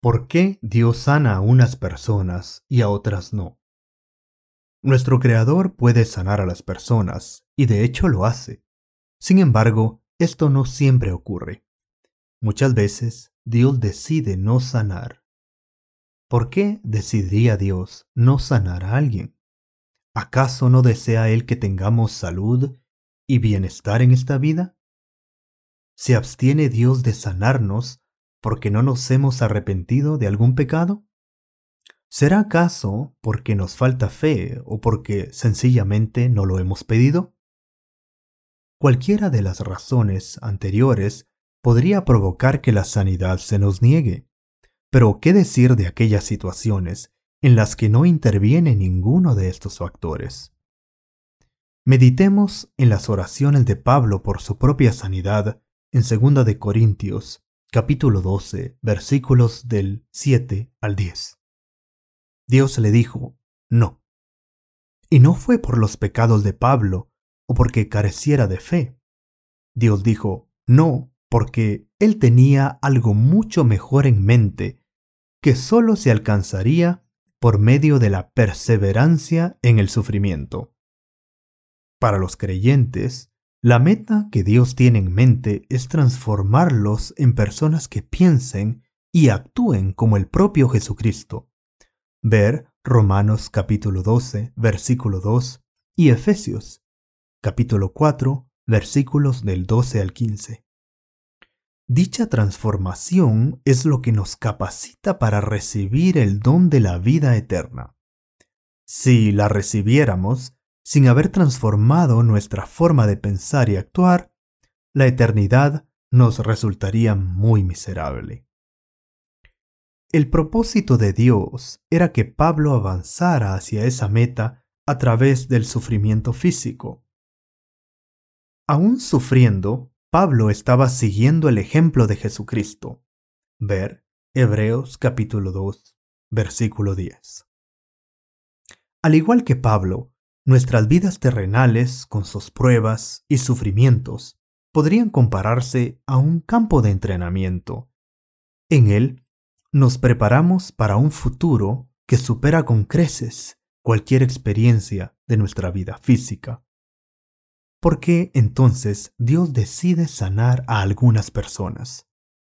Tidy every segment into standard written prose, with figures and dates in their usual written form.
¿Por qué Dios sana a unas personas y a otras no? Nuestro Creador puede sanar a las personas, y de hecho lo hace. Sin embargo, esto no siempre ocurre. Muchas veces, Dios decide no sanar. ¿Por qué decidiría Dios no sanar a alguien? ¿Acaso no desea Él que tengamos salud y bienestar en esta vida? ¿Se abstiene Dios de sanarnos porque no nos hemos arrepentido de algún pecado? ¿Será acaso porque nos falta fe o porque sencillamente no lo hemos pedido? Cualquiera de las razones anteriores podría provocar que la sanidad se nos niegue. Pero ¿qué decir de aquellas situaciones en las que no interviene ninguno de estos factores? Meditemos en las oraciones de Pablo por su propia sanidad en 2 de Corintios, capítulo 12, versículos del 7 al 10. Dios le dijo, no. Y no fue por los pecados de Pablo o porque careciera de fe. Dios dijo, no, porque él tenía algo mucho mejor en mente, que solo se alcanzaría por medio de la perseverancia en el sufrimiento. Para los creyentes, la meta que Dios tiene en mente es transformarlos en personas que piensen y actúen como el propio Jesucristo. Ver Romanos capítulo 12, versículo 2 y Efesios capítulo 4, versículos del 12 al 15. Dicha transformación es lo que nos capacita para recibir el don de la vida eterna. Si la recibiéramos sin haber transformado nuestra forma de pensar y actuar, la eternidad nos resultaría muy miserable. El propósito de Dios era que Pablo avanzara hacia esa meta a través del sufrimiento físico. Aún sufriendo, Pablo estaba siguiendo el ejemplo de Jesucristo. Ver Hebreos capítulo 2, versículo 10. Al igual que Pablo, nuestras vidas terrenales, con sus pruebas y sufrimientos, podrían compararse a un campo de entrenamiento. En él, nos preparamos para un futuro que supera con creces cualquier experiencia de nuestra vida física. ¿Por qué entonces Dios decide sanar a algunas personas?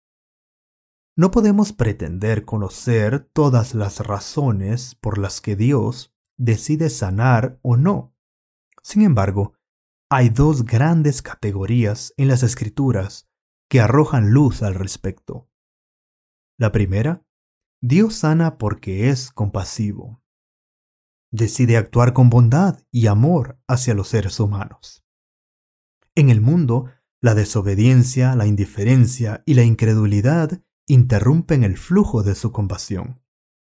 No podemos pretender conocer todas las razones por las que Dios decide sanar o no. Sin embargo, hay dos grandes categorías en las Escrituras que arrojan luz al respecto. La primera, Dios sana porque es compasivo. Decide actuar con bondad y amor hacia los seres humanos. En el mundo, la desobediencia, la indiferencia y la incredulidad interrumpen el flujo de su compasión.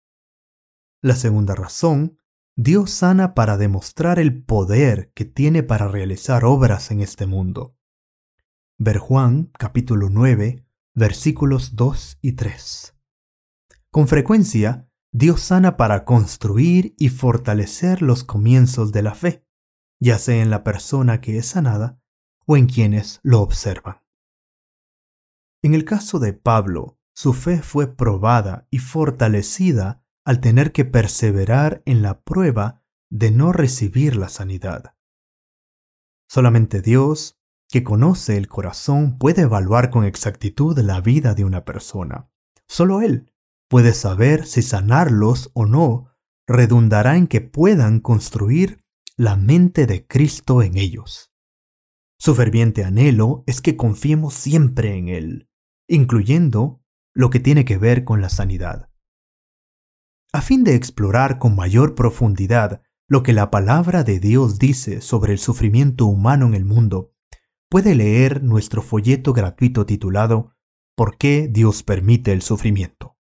La segunda razón, Dios sana para demostrar el poder que tiene para realizar obras en este mundo. Ver Juan capítulo 9, versículos 2 y 3. Con frecuencia, Dios sana para construir y fortalecer los comienzos de la fe, ya sea en la persona que es sanada o en quienes lo observan. En el caso de Pablo, su fe fue probada y fortalecida al tener que perseverar en la prueba de no recibir la sanidad. Solamente Dios, que conoce el corazón, puede evaluar con exactitud la vida de una persona. Solo Él puede saber si sanarlos o no redundará en que puedan construir la mente de Cristo en ellos. Su ferviente anhelo es que confiemos siempre en Él, incluyendo lo que tiene que ver con la sanidad. A fin de explorar con mayor profundidad lo que la palabra de Dios dice sobre el sufrimiento humano en el mundo, puede leer nuestro folleto gratuito titulado ¿Por qué Dios permite el sufrimiento?